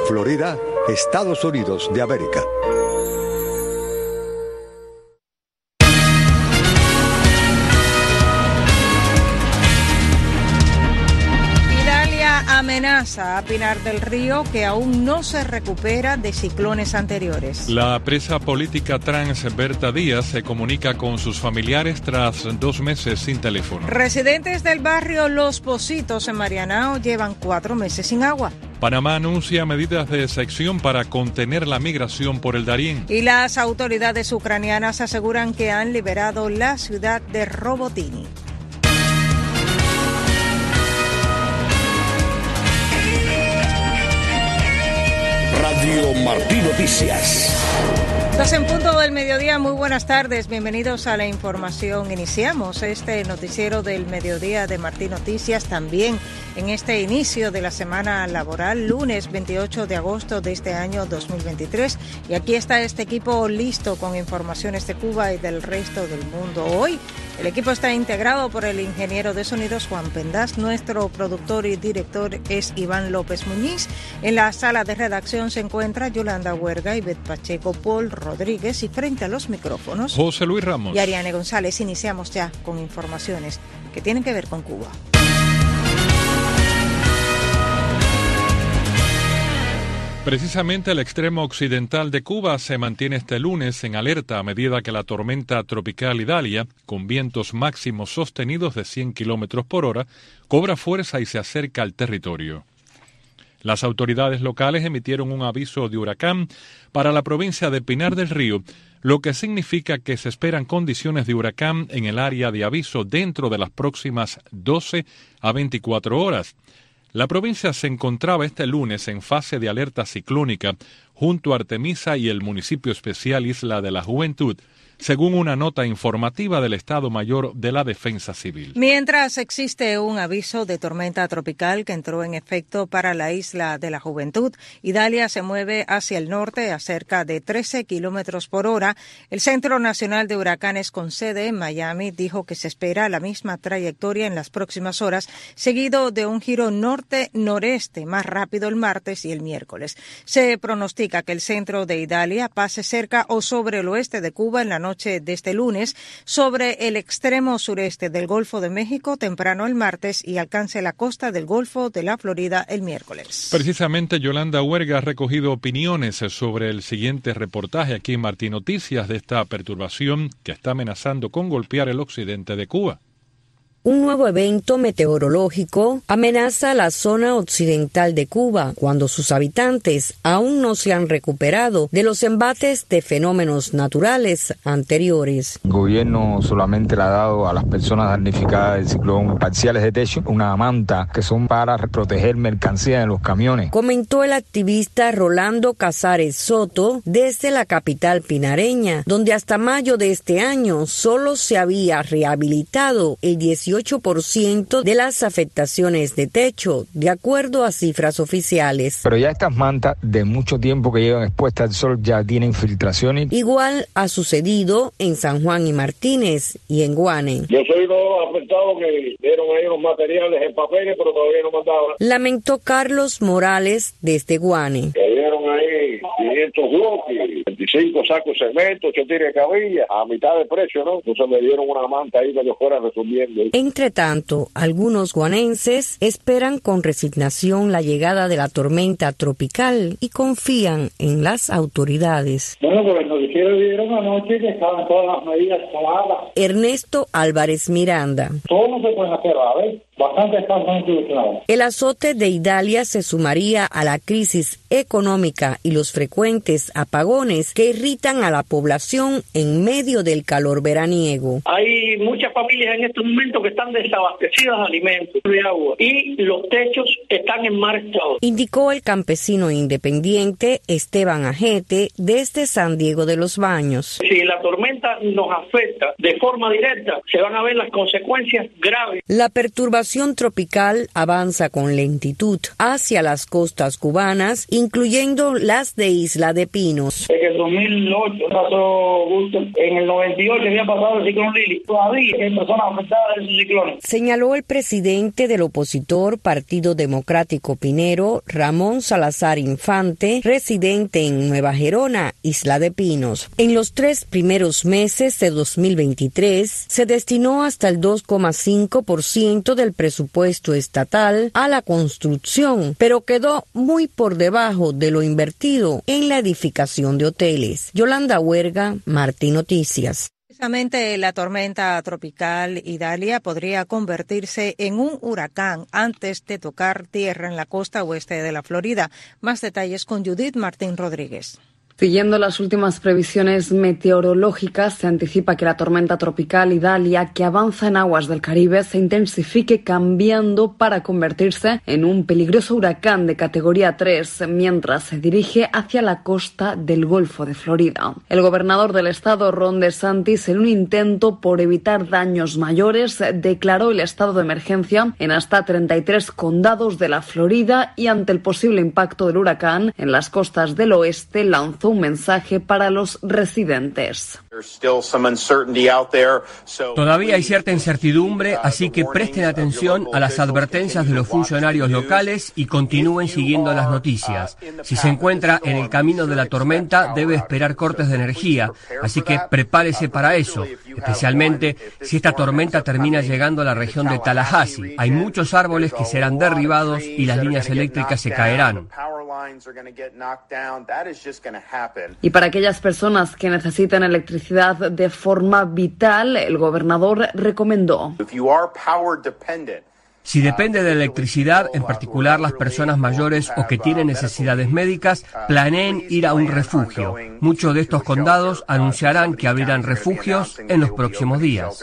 Florida, Estados Unidos de América. Amenaza a Pinar del Río, que aún no se recupera de ciclones anteriores. La presa política trans Berta Díaz se comunica con sus familiares tras 2 meses sin teléfono. Residentes del barrio Los Pocitos en Marianao llevan 4 meses sin agua. Panamá anuncia medidas de sección para contener la migración por el Darién. Y las autoridades ucranianas aseguran que han liberado la ciudad de Robotini. Radio Martí Noticias. 2 en punto del mediodía, muy buenas tardes, bienvenidos a la información. Iniciamos este noticiero del mediodía de Martí Noticias también en este inicio de la semana laboral, lunes 28 de agosto de este año 2023. Y aquí está este equipo listo con informaciones de Cuba y del resto del mundo. Hoy el equipo está integrado por el ingeniero de sonidos Juan Pendaz, nuestro productor y director es Iván López Muñiz. En la sala de redacción se encuentra Yolanda Huerga, Ivette Pacheco, Paul Rodríguez y frente a los micrófonos José Luis Ramos y Ariane González. Iniciamos ya con informaciones que tienen que ver con Cuba. Precisamente el extremo occidental de Cuba se mantiene este lunes en alerta a medida que la tormenta tropical Idalia, con vientos máximos sostenidos de 100 km por hora, cobra fuerza y se acerca al territorio. Las autoridades locales emitieron un aviso de huracán para la provincia de Pinar del Río, lo que significa que se esperan condiciones de huracán en el área de aviso dentro de las próximas 12 a 24 horas. La provincia se encontraba este lunes en fase de alerta ciclónica junto a Artemisa y el municipio especial Isla de la Juventud, según una nota informativa del Estado Mayor de la Defensa Civil. Mientras existe un aviso de tormenta tropical que entró en efecto para la Isla de la Juventud, Idalia se mueve hacia el norte a cerca de 13 kilómetros por hora. El Centro Nacional de Huracanes con sede en Miami dijo que se espera la misma trayectoria en las próximas horas, seguido de un giro norte-noreste más rápido el martes y el miércoles. Se pronostica que el centro de Idalia pase cerca o sobre el oeste de Cuba en la noche de este lunes, sobre el extremo sureste del Golfo de México temprano el martes y alcance la costa del Golfo de la Florida el miércoles. Precisamente Yolanda Huerga ha recogido opiniones sobre el siguiente reportaje aquí en Martí Noticias de esta perturbación que está amenazando con golpear el occidente de Cuba. Un nuevo evento meteorológico amenaza la zona occidental de Cuba cuando sus habitantes aún no se han recuperado de los embates de fenómenos naturales anteriores. El gobierno solamente le ha dado a las personas damnificadas del ciclón parciales de techo una manta que son para proteger mercancía en los camiones. Comentó el activista Rolando Casares Soto desde la capital pinareña, donde hasta mayo de este año solo se había rehabilitado el 18% de las afectaciones de techo, de acuerdo a cifras oficiales. Pero ya estas mantas de mucho tiempo que llevan expuestas al sol ya tienen filtraciones. Igual ha sucedido en San Juan y Martínez y en Guane. Yo soy los afectados que dieron ahí los materiales en papeles, pero todavía no mandaban. Lamentó Carlos Morales desde Guane. Que dieron ahí 500 bloques, 25 sacos de cemento, 8 tiras de cabilla, a mitad de precio, ¿no? Entonces me dieron una manta ahí que yo fuera resolviendo. Entre tanto, algunos guanenses esperan con resignación la llegada de la tormenta tropical y confían en las autoridades. Bueno, pues el noticiero dieron anoche que estaban todas las medidas tomadas. Ernesto Álvarez Miranda. Todo no se puede hacer, a ver, bastante están solucionados. El azote de Idalia se sumaría a la crisis económica y los frecuentes apagones que irritan a la población en medio del calor veraniego. Hay muchas familias en estos momentos que están desabastecidas de alimentos, de agua, y los techos están en marcha. Indicó el campesino independiente Esteban Ajete desde San Diego de los baños. Si la tormenta nos afecta de forma directa, se van a ver las consecuencias graves. La perturbación tropical avanza con lentitud hacia las costas cubanas, incluyendo las de Isla de Pinos. En el 2008 pasó justo, en el 98 había pasado el ciclón Lili. Todavía hay personas afectadas de ese ciclón. Señaló el presidente del opositor Partido Democrático Pinero, Ramón Salazar Infante, residente en Nueva Gerona, Isla de Pinos. En los 3 primeros meses de 2023 se destinó hasta el 2,5% del presupuesto estatal a la construcción, pero quedó muy por debajo de lo invertido en la edificación de hoteles. Yolanda Huerga, Martín Noticias. Precisamente la tormenta tropical Idalia podría convertirse en un huracán antes de tocar tierra en la costa oeste de la Florida. Más detalles con Judith Martín Rodríguez. Siguiendo las últimas previsiones meteorológicas, se anticipa que la tormenta tropical Idalia, que avanza en aguas del Caribe, se intensifique cambiando para convertirse en un peligroso huracán de categoría 3 mientras se dirige hacia la costa del Golfo de Florida. El gobernador del estado, Ron DeSantis, en un intento por evitar daños mayores, declaró el estado de emergencia en hasta 33 condados de la Florida y ante el posible impacto del huracán en las costas del oeste lanzó un mensaje para los residentes. Todavía hay cierta incertidumbre, así que presten atención a las advertencias de los funcionarios locales y continúen siguiendo las noticias. Si se encuentra en el camino de la tormenta, debe esperar cortes de energía, así que prepárese para eso, especialmente si esta tormenta termina llegando a la región de Tallahassee. Hay muchos árboles que serán derribados y las líneas eléctricas se caerán. Y para aquellas personas que necesitan electricidad de forma vital, el gobernador recomendó: si depende de electricidad, en particular las personas mayores o que tienen necesidades médicas, planeen ir a un refugio. Muchos de estos condados anunciarán que abrirán refugios en los próximos días.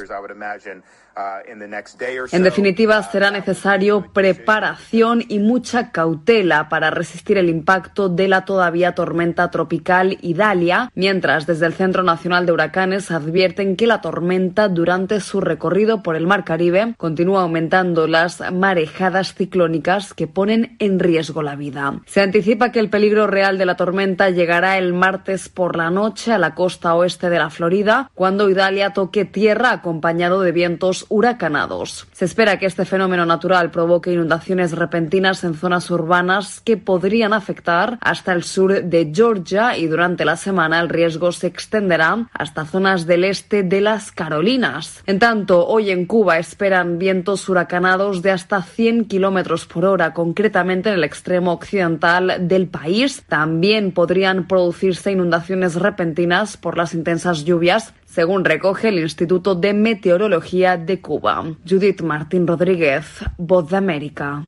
En definitiva, será necesario preparación y mucha cautela para resistir el impacto de la todavía tormenta tropical Idalia, mientras desde el Centro Nacional de Huracanes advierten que la tormenta, durante su recorrido por el Mar Caribe, continúa aumentando las marejadas ciclónicas que ponen en riesgo la vida. Se anticipa que el peligro real de la tormenta llegará el martes por la noche a la costa oeste de la Florida, cuando Idalia toque tierra acompañado de vientos huracanados. Se espera que este fenómeno natural provoque inundaciones repentinas en zonas urbanas que podrían afectar hasta el sur de Georgia, y durante la semana el riesgo se extenderá hasta zonas del este de las Carolinas. En tanto, hoy en Cuba esperan vientos huracanados de hasta 100 kilómetros por hora, concretamente en el extremo occidental del país. También podrían producirse inundaciones repentinas por las intensas lluvias, según recoge el Instituto de Meteorología de Cuba. Judith Martín Rodríguez, Voz de América.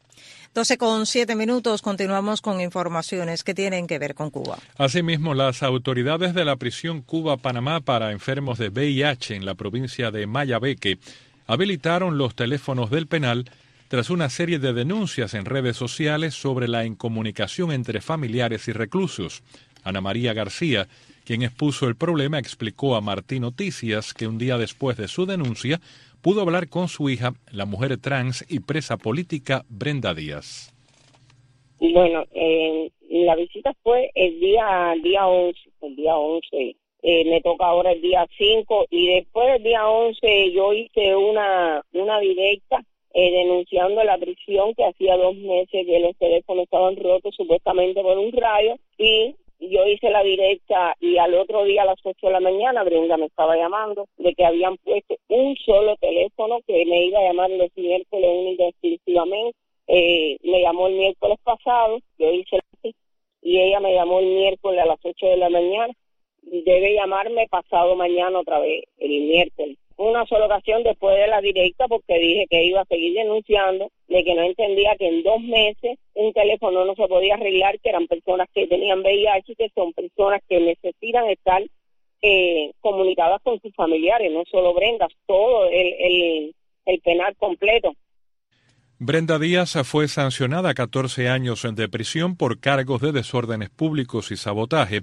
12:07, continuamos con informaciones que tienen que ver con Cuba. Asimismo, las autoridades de la prisión Cuba-Panamá para enfermos de VIH en la provincia de Mayabeque habilitaron los teléfonos del penal tras una serie de denuncias en redes sociales sobre la incomunicación entre familiares y reclusos. Ana María García, quien expuso el problema, explicó a Martín Noticias que un día después de su denuncia pudo hablar con su hija, la mujer trans y presa política Brenda Díaz. Bueno, la visita fue el día 11. Me toca ahora el día 5 y después del día 11 yo hice una directa denunciando la prisión, que hacía 2 meses que los teléfonos estaban rotos supuestamente por un rayo, y yo hice la directa y al otro día a las 8 de la mañana Brenda me estaba llamando de que habían puesto un solo teléfono que me iba a llamar los miércoles única y exclusivamente. Me llamó el miércoles pasado, yo hice y ella me llamó el miércoles a las 8 de la mañana. Debe llamarme pasado mañana otra vez, el miércoles. Una sola ocasión después de la directa, porque dije que iba a seguir denunciando, de que no entendía que en 2 meses un teléfono no se podía arreglar, que eran personas que tenían VIH, que son personas que necesitan estar comunicadas con sus familiares, no solo Brenda, todo el penal completo. Brenda Díaz fue sancionada a 14 años de prisión por cargos de desórdenes públicos y sabotaje,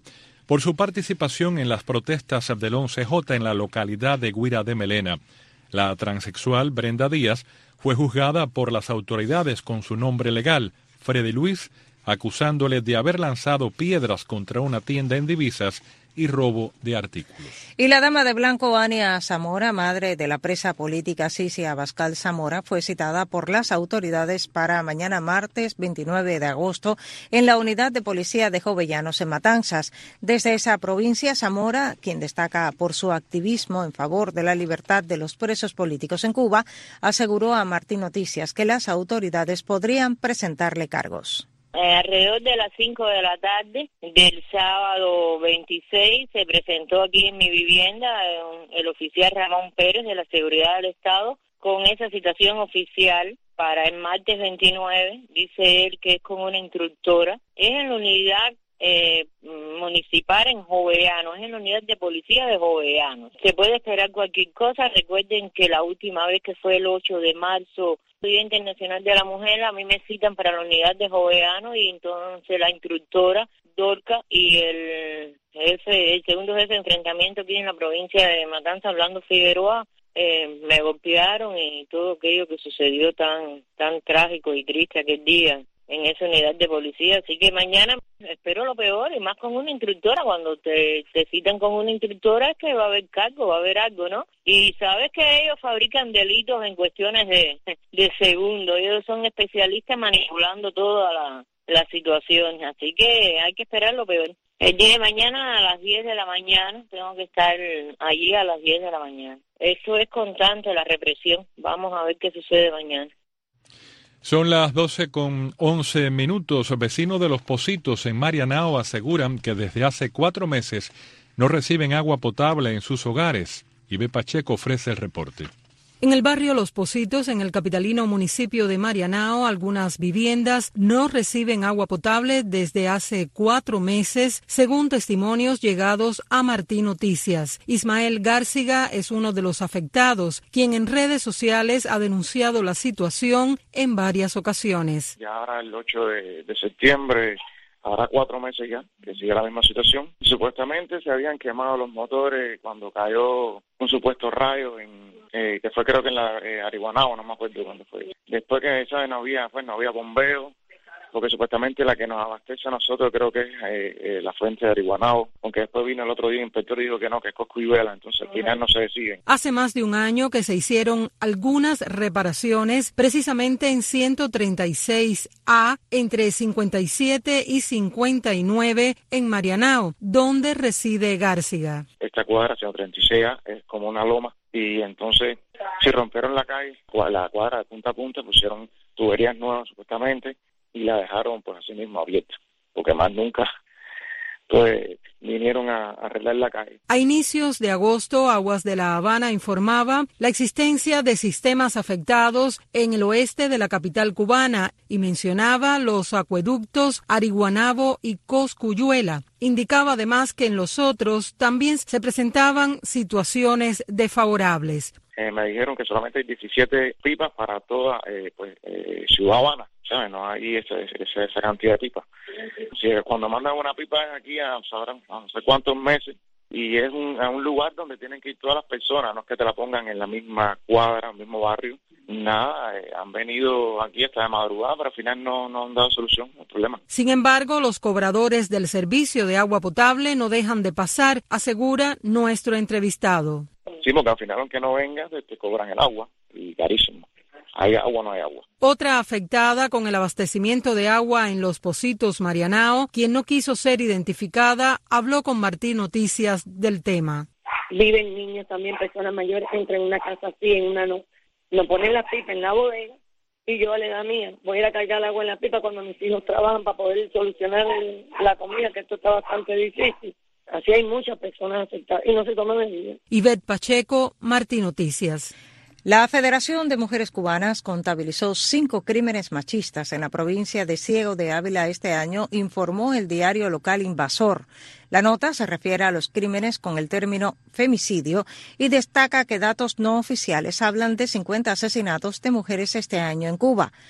por su participación en las protestas del 11J en la localidad de Guira de Melena. La transexual Brenda Díaz fue juzgada por las autoridades con su nombre legal, Freddy Luis, acusándole de haber lanzado piedras contra una tienda en Divisas y robo de artículos. Y la dama de blanco Ania Zamora, madre de la presa política Cici Abascal Zamora, fue citada por las autoridades para mañana martes 29 de agosto en la unidad de policía de Jovellanos en Matanzas. Desde esa provincia, Zamora, quien destaca por su activismo en favor de la libertad de los presos políticos en Cuba, aseguró a Martín Noticias que las autoridades podrían presentarle cargos. Alrededor de las 5 de la tarde del sábado 26 se presentó aquí en mi vivienda el oficial Ramón Pérez de la Seguridad del Estado con esa citación oficial para el martes 29. Dice él que es con una instructora. Es en la unidad municipal en Jovellanos, es en la unidad de policía de Jovellanos. Se puede esperar cualquier cosa. Recuerden que la última vez que fue el 8 de marzo, Día Internacional de la Mujer, a mí me citan para la unidad de Jovellanos y entonces la instructora Dorca y el segundo jefe de enfrentamiento aquí en la provincia de Matanzas, Orlando Figueroa, me golpearon y todo aquello que sucedió tan trágico y triste aquel día en esa unidad de policía. Así que mañana espero lo peor, y más con una instructora. Cuando te citan con una instructora es que va a haber cargo, va a haber algo, ¿no? Y sabes que ellos fabrican delitos en cuestiones de segundos. Ellos son especialistas manipulando toda la situación. Así que hay que esperar lo peor. El día de mañana a las 10 de la mañana, tengo que estar allí a las 10 de la mañana. Eso es constante, la represión. Vamos a ver qué sucede mañana. Son las 12:11. Vecinos de Los Pocitos en Marianao aseguran que desde hace 4 meses no reciben agua potable en sus hogares. Ibe Pacheco ofrece el reporte. En el barrio Los Pocitos, en el capitalino municipio de Marianao, algunas viviendas no reciben agua potable desde hace 4 meses, según testimonios llegados a Martín Noticias. Ismael Gárciga es uno de los afectados, quien en redes sociales ha denunciado la situación en varias ocasiones. Ya ahora el 8 de septiembre, ahora 4 meses ya, que sigue la misma situación. Supuestamente se habían quemado los motores cuando cayó un supuesto rayo que fue creo que en la Arihuanao, no me acuerdo cuándo fue. Después que ¿sabes? no había bombeo, porque supuestamente la que nos abastece a nosotros creo que es la fuente de Arihuanao, aunque después vino el otro día el inspector y dijo que no, que es Coscuyuela, entonces al final no se deciden. Hace más de un año que se hicieron algunas reparaciones precisamente en 136A entre 57 y 59 en Marianao, donde reside Gárciga. Esta cuadra, 136A, es como una loma. Y entonces, si rompieron la calle, la cuadra de punta a punta, pusieron tuberías nuevas supuestamente y la dejaron pues así mismo abierta, porque más nunca pues vinieron a arreglar la calle. A inicios de agosto, Aguas de La Habana informaba la existencia de sistemas afectados en el oeste de la capital cubana y mencionaba los acueductos Arihuanabo y Coscuyuela. Indicaba además que en los otros también se presentaban situaciones desfavorables. Me dijeron que solamente hay 17 pipas para toda Ciudad Habana. ¿Sabes? No hay esa cantidad de pipas. Si cuando mandan una pipa aquí a no sé cuántos meses, y es a un lugar donde tienen que ir todas las personas, no es que te la pongan en la misma cuadra, el mismo barrio. Nada, han venido aquí hasta de madrugada, pero al final no han dado solución al problema. Sin embargo, los cobradores del servicio de agua potable no dejan de pasar, asegura nuestro entrevistado. Sí, porque al final aunque no vengas, te cobran el agua, y carísimo. Hay agua, no hay agua. Otra afectada con el abastecimiento de agua en Los Pocitos, Marianao, quien no quiso ser identificada, habló con Martín Noticias del tema. Viven niños también, personas mayores, entran en una casa así, en una no. Nos ponen la pipa en la bodega y yo le da mía. Voy a ir a cargar el agua en la pipa cuando mis hijos trabajan para poder solucionar la comida, que esto está bastante difícil. Así hay muchas personas afectadas y no se toman medidas. Ivette Pacheco, Martín Noticias. La Federación de Mujeres Cubanas contabilizó 5 crímenes machistas en la provincia de Ciego de Ávila este año, informó el diario local Invasor. La nota se refiere a los crímenes con el término femicidio y destaca que datos no oficiales hablan de 50 asesinatos de mujeres este año en Cuba.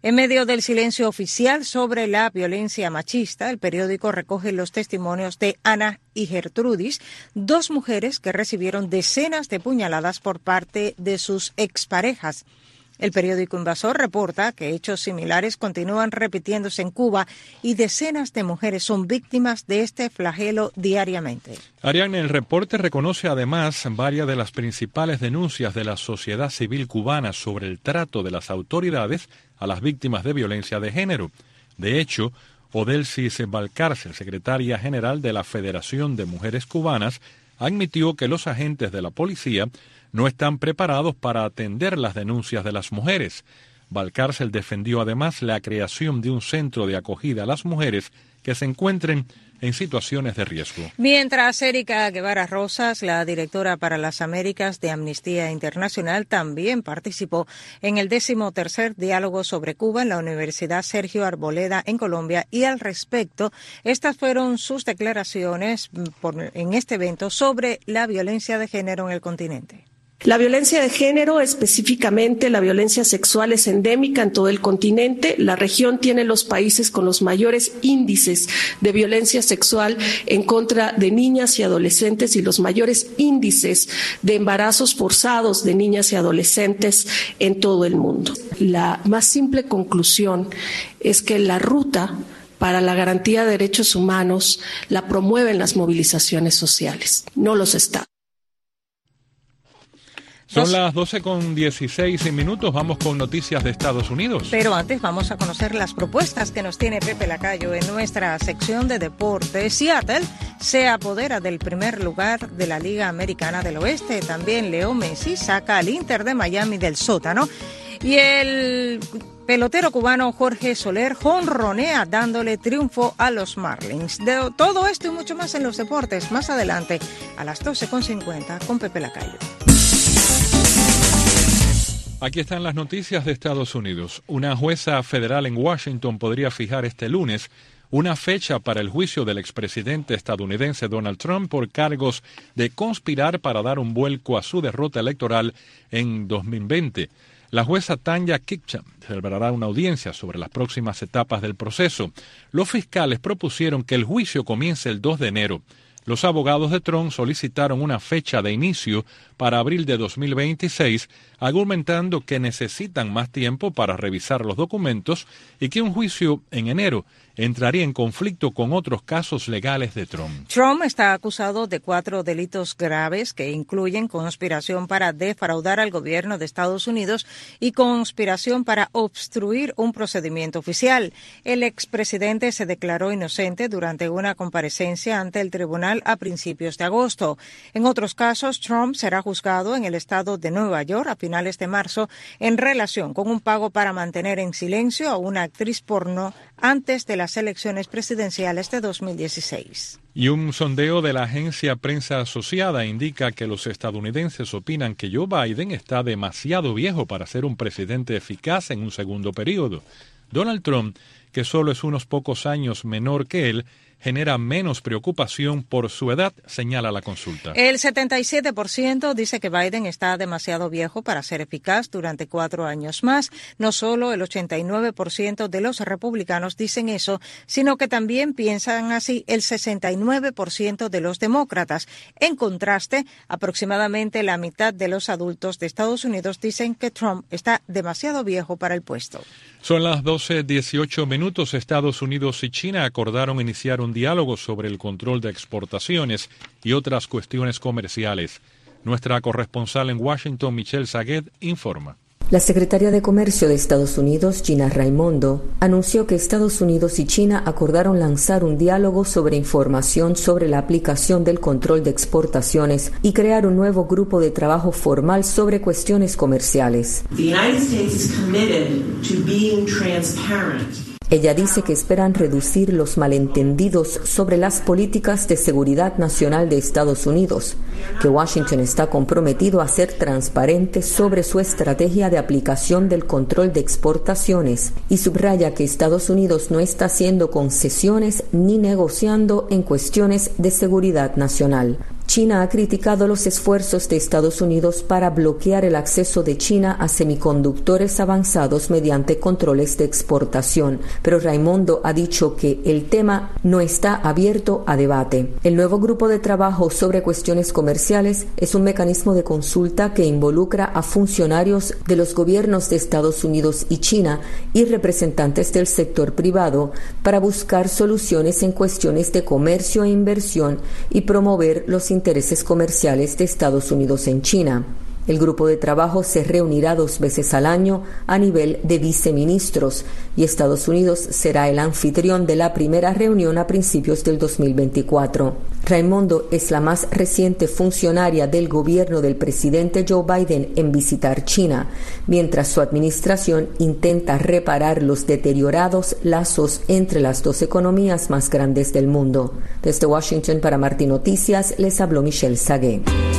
En medio del silencio oficial sobre la violencia machista, el periódico recoge los testimonios de Ana y Gertrudis, dos mujeres que recibieron decenas de puñaladas por parte de sus exparejas. El periódico Invasor reporta que hechos similares continúan repitiéndose en Cuba y decenas de mujeres son víctimas de este flagelo diariamente. Ariane, el reporte reconoce además varias de las principales denuncias de la sociedad civil cubana sobre el trato de las autoridades a las víctimas de violencia de género. De hecho, Odelsis Valcárcel, secretaria general de la Federación de Mujeres Cubanas, admitió que los agentes de la policía no están preparados para atender las denuncias de las mujeres. Valcárcel defendió además la creación de un centro de acogida a las mujeres que se encuentren en situaciones de riesgo. Mientras Erika Guevara Rosas, la directora para las Américas de Amnistía Internacional, también participó en el 13º diálogo sobre Cuba en la Universidad Sergio Arboleda en Colombia, y al respecto, estas fueron sus declaraciones en este evento sobre la violencia de género en el continente. La violencia de género, específicamente la violencia sexual, es endémica en todo el continente. La región tiene los países con los mayores índices de violencia sexual en contra de niñas y adolescentes y los mayores índices de embarazos forzados de niñas y adolescentes en todo el mundo. La más simple conclusión es que la ruta para la garantía de derechos humanos la promueven las movilizaciones sociales, no los estados. Son las 12:16. Vamos con noticias de Estados Unidos. Pero antes vamos a conocer las propuestas que nos tiene Pepe Lacayo en nuestra sección de deportes. Seattle se apodera del primer lugar de la Liga Americana del Oeste. También Leo Messi saca al Inter de Miami del sótano. Y el pelotero cubano Jorge Soler jonronea dándole triunfo a los Marlins. De todo esto y mucho más en los deportes más adelante a las 12:50 con Pepe Lacayo. Aquí están las noticias de Estados Unidos. Una jueza federal en Washington podría fijar este lunes una fecha para el juicio del expresidente estadounidense Donald Trump por cargos de conspirar para dar un vuelco a su derrota electoral en 2020. La jueza Tanya Kitcham celebrará una audiencia sobre las próximas etapas del proceso. Los fiscales propusieron que el juicio comience el 2 de enero. Los abogados de Trump solicitaron una fecha de inicio para abril de 2026, argumentando que necesitan más tiempo para revisar los documentos y que un juicio en enero entraría en conflicto con otros casos legales de Trump. Trump está acusado de 4 delitos graves que incluyen conspiración para defraudar al gobierno de Estados Unidos y conspiración para obstruir un procedimiento oficial. El expresidente se declaró inocente durante una comparecencia ante el tribunal a principios de agosto. En otros casos, Trump será juzgado en el estado de Nueva York a finales de marzo en relación con un pago para mantener en silencio a una actriz porno antes de las elecciones presidenciales de 2016. Y un sondeo de la agencia Prensa Asociada indica que los estadounidenses opinan que Joe Biden está demasiado viejo para ser un presidente eficaz en un segundo periodo. Donald Trump, que solo es unos pocos años menor que él, genera menos preocupación por su edad, señala la consulta. El 77% dice que Biden está demasiado viejo para ser eficaz durante 4 años más. No solo el 89% de los republicanos dicen eso, sino que también piensan así el 69% de los demócratas. En contraste, aproximadamente la mitad de los adultos de Estados Unidos dicen que Trump está demasiado viejo para el puesto. Son las 12:18. Estados Unidos y China acordaron iniciar un diálogo sobre el control de exportaciones y otras cuestiones comerciales. Nuestra corresponsal en Washington, Michelle Saguet, informa. La secretaria de Comercio de Estados Unidos, Gina Raimondo, anunció que Estados Unidos y China acordaron lanzar un diálogo sobre información sobre la aplicación del control de exportaciones y crear un nuevo grupo de trabajo formal sobre cuestiones comerciales. The United States is committed to being transparent. Ella dice que esperan reducir los malentendidos sobre las políticas de seguridad nacional de Estados Unidos, que Washington está comprometido a ser transparente sobre su estrategia de aplicación del control de exportaciones, y subraya que Estados Unidos no está haciendo concesiones ni negociando en cuestiones de seguridad nacional. China ha criticado los esfuerzos de Estados Unidos para bloquear el acceso de China a semiconductores avanzados mediante controles de exportación, pero Raimondo ha dicho que el tema no está abierto a debate. El nuevo grupo de trabajo sobre cuestiones comerciales es un mecanismo de consulta que involucra a funcionarios de los gobiernos de Estados Unidos y China y representantes del sector privado para buscar soluciones en cuestiones de comercio e inversión y promover los intereses comerciales de Estados Unidos en China. El grupo de trabajo se reunirá 2 veces al año a nivel de viceministros y Estados Unidos será el anfitrión de la primera reunión a principios del 2024. Raimondo es la más reciente funcionaria del gobierno del presidente Joe Biden en visitar China, mientras su administración intenta reparar los deteriorados lazos entre las dos economías más grandes del mundo. Desde Washington para Martín Noticias les habló Michelle Sagué.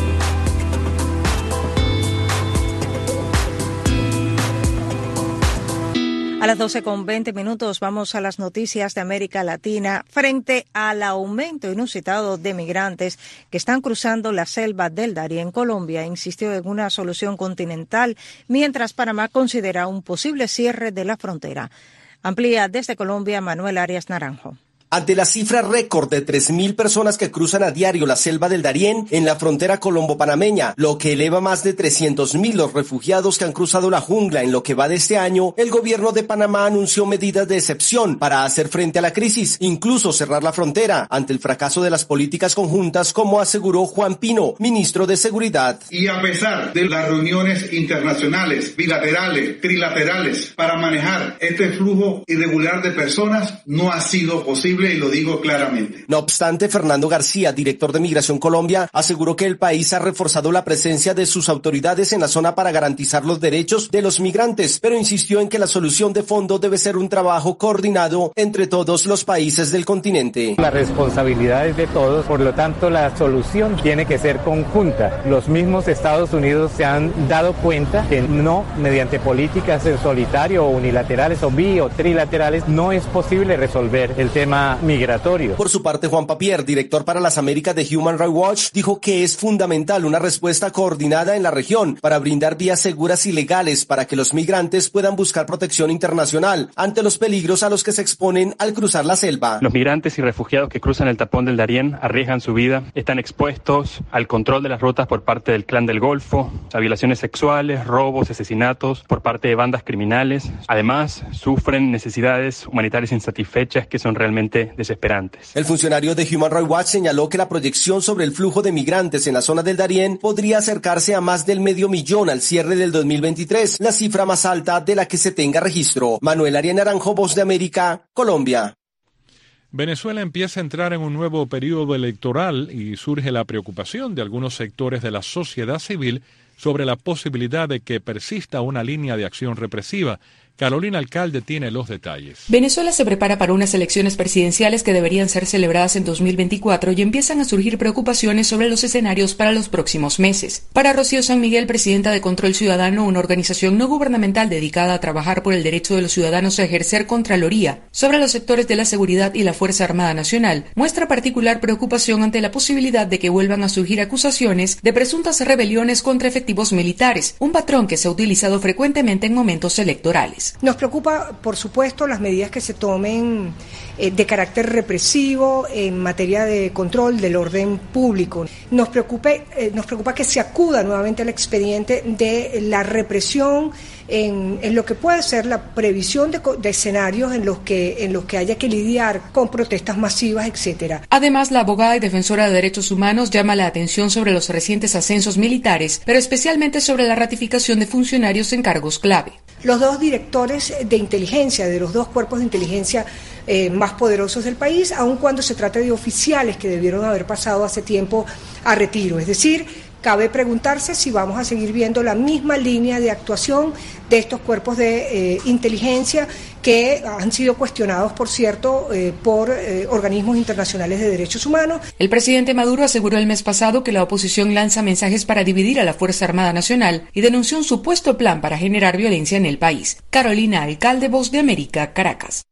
A las 12:20 vamos a las noticias de América Latina. Frente al aumento inusitado de migrantes que están cruzando la selva del Darién, Colombia insistió en una solución continental, mientras Panamá considera un posible cierre de la frontera. Amplía desde Colombia Manuel Arias Naranjo. Ante la cifra récord de 3.000 personas que cruzan a diario la selva del Darién en la frontera colombo-panameña, lo que eleva más de 300.000 los refugiados que han cruzado la jungla en lo que va de este año, el gobierno de Panamá anunció medidas de excepción para hacer frente a la crisis, incluso cerrar la frontera, ante el fracaso de las políticas conjuntas, como aseguró Juan Pino, ministro de Seguridad. Y a pesar de las reuniones internacionales, bilaterales, trilaterales, para manejar este flujo irregular de personas, no ha sido posible. Y lo digo claramente. No obstante, Fernando García, director de Migración Colombia, aseguró que el país ha reforzado la presencia de sus autoridades en la zona para garantizar los derechos de los migrantes, pero insistió en que la solución de fondo debe ser un trabajo coordinado entre todos los países del continente. La responsabilidad es de todos, por lo tanto la solución tiene que ser conjunta. Los mismos Estados Unidos se han dado cuenta que no, mediante políticas en solitario o unilaterales o bi o trilaterales, no es posible resolver el tema migratorio. Por su parte, Juan Papier, director para las Américas de Human Rights Watch, dijo que es fundamental una respuesta coordinada en la región para brindar vías seguras y legales para que los migrantes puedan buscar protección internacional ante los peligros a los que se exponen al cruzar la selva. Los migrantes y refugiados que cruzan el tapón del Darién arriesgan su vida, están expuestos al control de las rutas por parte del Clan del Golfo, a violaciones sexuales, robos, asesinatos por parte de bandas criminales. Además, sufren necesidades humanitarias insatisfechas que son realmente desesperantes. El funcionario de Human Rights Watch señaló que la proyección sobre el flujo de migrantes en la zona del Darién podría acercarse a más del 500,000 al cierre del 2023, la cifra más alta de la que se tenga registro. Manuel Arias Naranjo, Voz de América, Colombia. Venezuela empieza a entrar en un nuevo periodo electoral y surge la preocupación de algunos sectores de la sociedad civil sobre la posibilidad de que persista una línea de acción represiva. Carolina Alcalde tiene los detalles. Venezuela se prepara para unas elecciones presidenciales que deberían ser celebradas en 2024 y empiezan a surgir preocupaciones sobre los escenarios para los próximos meses. Para Rocío San Miguel, presidenta de Control Ciudadano, una organización no gubernamental dedicada a trabajar por el derecho de los ciudadanos a ejercer contraloría sobre los sectores de la seguridad y la Fuerza Armada Nacional, muestra particular preocupación ante la posibilidad de que vuelvan a surgir acusaciones de presuntas rebeliones contra efectivos militares, un patrón que se ha utilizado frecuentemente en momentos electorales. Nos preocupa, por supuesto, las medidas que se tomen de carácter represivo en materia de control del orden público. Nos preocupa que se acuda nuevamente al expediente de la represión en lo que puede ser la previsión de escenarios en los que haya que lidiar con protestas masivas, etcétera. Además, la abogada y defensora de derechos humanos llama la atención sobre los recientes ascensos militares, pero especialmente sobre la ratificación de funcionarios en cargos clave. Los dos directores de inteligencia, de los dos cuerpos de inteligencia más poderosos del país, aun cuando se trate de oficiales que debieron haber pasado hace tiempo a retiro. Es decir, cabe preguntarse si vamos a seguir viendo la misma línea de actuación de estos cuerpos de inteligencia que han sido cuestionados, por cierto, por organismos internacionales de derechos humanos. El presidente Maduro aseguró el mes pasado que la oposición lanza mensajes para dividir a la Fuerza Armada Nacional y denunció un supuesto plan para generar violencia en el país. Carolina Alcalde, Voz de América, Caracas.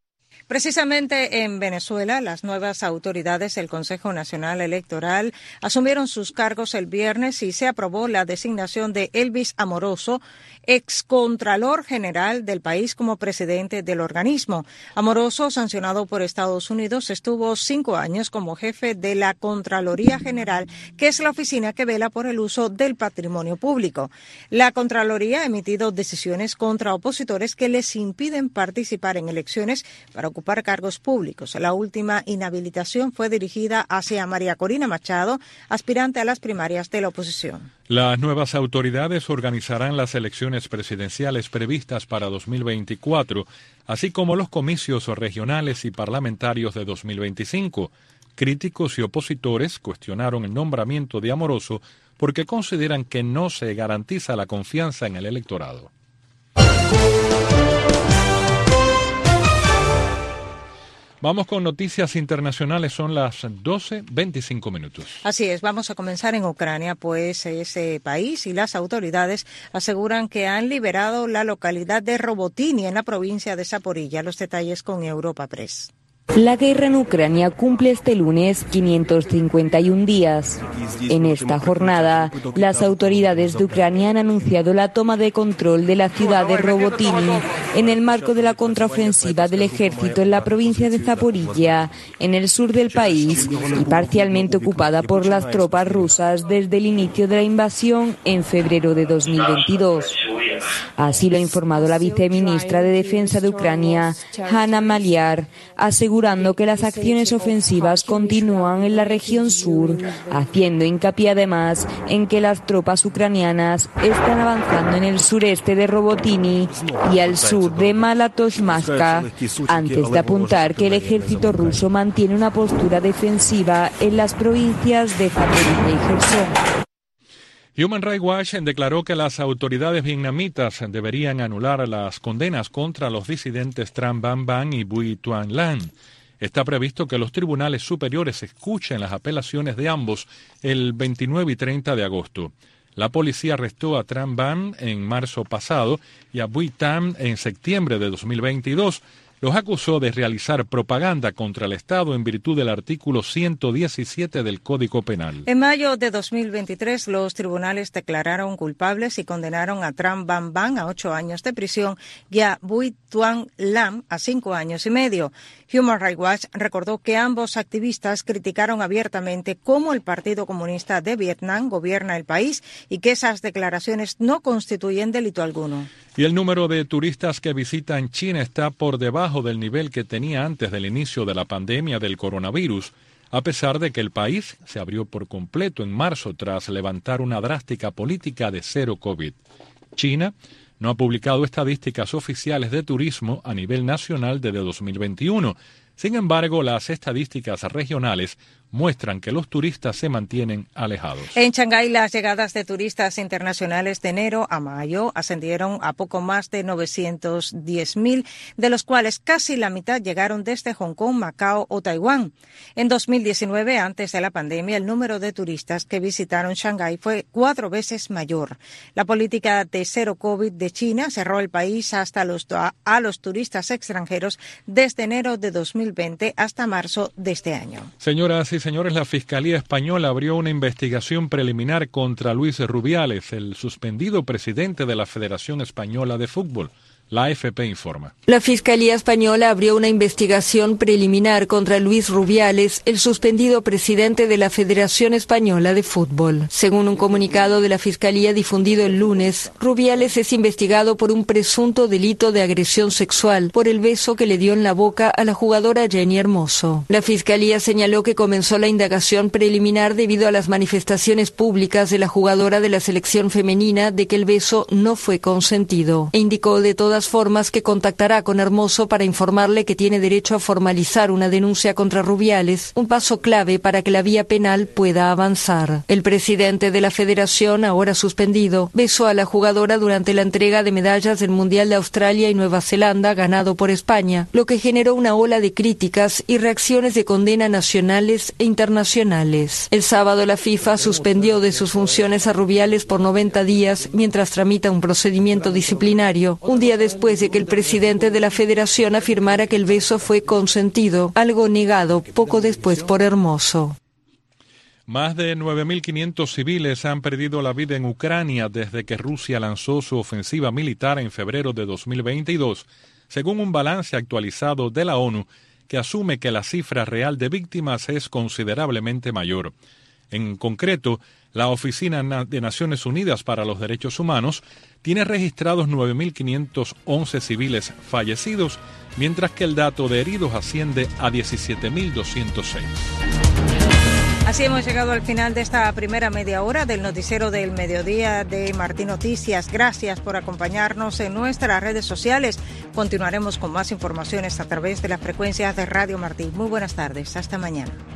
Precisamente en Venezuela, las nuevas autoridades del Consejo Nacional Electoral asumieron sus cargos el viernes y se aprobó la designación de Elvis Amoroso, excontralor general del país, como presidente del organismo. Amoroso, sancionado por Estados Unidos, estuvo 5 años como jefe de la Contraloría General, que es la oficina que vela por el uso del patrimonio público. La Contraloría ha emitido decisiones contra opositores que les impiden participar en elecciones para ocupar cargos públicos. La última inhabilitación fue dirigida hacia María Corina Machado, aspirante a las primarias de la oposición. Las nuevas autoridades organizarán las elecciones presidenciales previstas para 2024, así como los comicios regionales y parlamentarios de 2025. Críticos y opositores cuestionaron el nombramiento de Amoroso porque consideran que no se garantiza la confianza en el electorado. Vamos con noticias internacionales, son las 12:25 minutos. Así es, vamos a comenzar en Ucrania, pues ese país y las autoridades aseguran que han liberado la localidad de Robotini en la provincia de Zaporilla. Los detalles con Europa Press. La guerra en Ucrania cumple este lunes 551 días. En esta jornada, las autoridades de Ucrania han anunciado la toma de control de la ciudad de Robotini en el marco de la contraofensiva del ejército en la provincia de Zaporilla, en el sur del país, y parcialmente ocupada por las tropas rusas desde el inicio de la invasión en febrero de 2022. Así lo ha informado la viceministra de Defensa de Ucrania, Hanna Maliar, asegurando que las acciones ofensivas continúan en la región sur, haciendo hincapié además en que las tropas ucranianas están avanzando en el sureste de Robotini y al sur de Malatoshmaska, antes de apuntar que el ejército ruso mantiene una postura defensiva en las provincias de Zaporilla y Jersón. Human Rights Watch declaró que las autoridades vietnamitas deberían anular las condenas contra los disidentes Tran Van Van y Bui Tuan Lan. Está previsto que los tribunales superiores escuchen las apelaciones de ambos el 29 y 30 de agosto. La policía arrestó a Tran Van en marzo pasado y a Bui Tan en septiembre de 2022. Los acusó de realizar propaganda contra el Estado en virtud del artículo 117 del Código Penal. En mayo de 2023, los tribunales declararon culpables y condenaron a Tran Van Van a 8 años de prisión y a Bui Tuan Lam a 5 años y medio. Human Rights Watch recordó que ambos activistas criticaron abiertamente cómo el Partido Comunista de Vietnam gobierna el país y que esas declaraciones no constituyen delito alguno. Y el número de turistas que visitan China está por debajo del nivel que tenía antes del inicio de la pandemia del coronavirus, a pesar de que el país se abrió por completo en marzo tras levantar una drástica política de cero COVID. China no ha publicado estadísticas oficiales de turismo a nivel nacional desde 2021. Sin embargo, las estadísticas regionales muestran que los turistas se mantienen alejados. En Shanghái, las llegadas de turistas internacionales de enero a mayo ascendieron a poco más de 910.000, de los cuales casi la mitad llegaron desde Hong Kong, Macao o Taiwán. En 2019, antes de la pandemia, el número de turistas que visitaron Shanghái fue 4 veces mayor. La política de cero COVID de China cerró el país a los turistas extranjeros desde enero de 2020 hasta marzo de este año. Señoras y señores, la Fiscalía Española abrió una investigación preliminar contra Luis Rubiales, el suspendido presidente de la Federación Española de Fútbol. La AFP informa. La Fiscalía Española abrió una investigación preliminar contra Luis Rubiales, el suspendido presidente de la Federación Española de Fútbol. Según un comunicado de la Fiscalía difundido el lunes, Rubiales es investigado por un presunto delito de agresión sexual por el beso que le dio en la boca a la jugadora Jenny Hermoso. La Fiscalía señaló que comenzó la indagación preliminar debido a las manifestaciones públicas de la jugadora de la selección femenina de que el beso no fue consentido, e indicó de todas formas que contactará con Hermoso para informarle que tiene derecho a formalizar una denuncia contra Rubiales, un paso clave para que la vía penal pueda avanzar. El presidente de la federación, ahora suspendido, besó a la jugadora durante la entrega de medallas del Mundial de Australia y Nueva Zelanda ganado por España, lo que generó una ola de críticas y reacciones de condena nacionales e internacionales. El sábado la FIFA suspendió de sus funciones a Rubiales por 90 días mientras tramita un procedimiento disciplinario, un día después de que el presidente de la federación afirmara que el beso fue consentido, algo negado poco después por Hermoso. Más de 9.500 civiles han perdido la vida en Ucrania desde que Rusia lanzó su ofensiva militar en febrero de 2022, según un balance actualizado de la ONU que asume que la cifra real de víctimas es considerablemente mayor. En concreto, la Oficina de Naciones Unidas para los Derechos Humanos tiene registrados 9.511 civiles fallecidos, mientras que el dato de heridos asciende a 17.206. Así hemos llegado al final de esta primera media hora del noticiero del mediodía de Martín Noticias. Gracias por acompañarnos en nuestras redes sociales. Continuaremos con más informaciones a través de las frecuencias de Radio Martín. Muy buenas tardes. Hasta mañana.